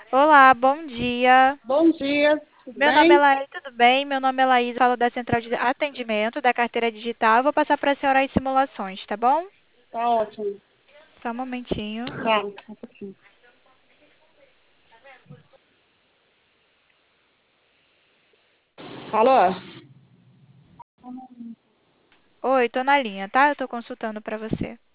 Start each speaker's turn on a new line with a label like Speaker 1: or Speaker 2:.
Speaker 1: Olá, bom dia.
Speaker 2: Bom dia, tudo
Speaker 1: Meu nome é
Speaker 2: bem?
Speaker 1: Laís, tudo bem? Meu nome é Laís, falo da Central de Atendimento da carteira digital. Eu vou passar para a senhora as simulações, tá bom?
Speaker 2: Tá ótimo.
Speaker 1: Só um momentinho.
Speaker 2: Tá, um pouquinho. Alô?
Speaker 1: Oi, tô na linha, tá? Eu tô consultando para você.